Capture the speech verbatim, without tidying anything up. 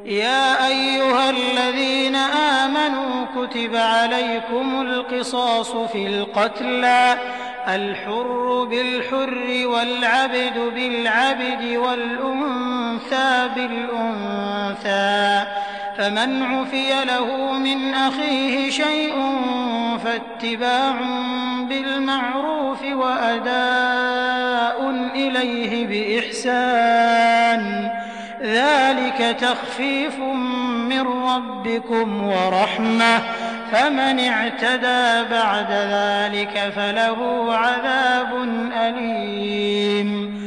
يا أيها الذين آمنوا كتب عليكم القصاص في القتلى الحر بالحر والعبد بالعبد والأنثى بالأنثى فمن عفي له من أخيه شيء فاتباع بالمعروف وأداء إليه بإحسان ذلك تخفيف من ربكم ورحمة فمن اعتدى بعد ذلك فله عذاب أليم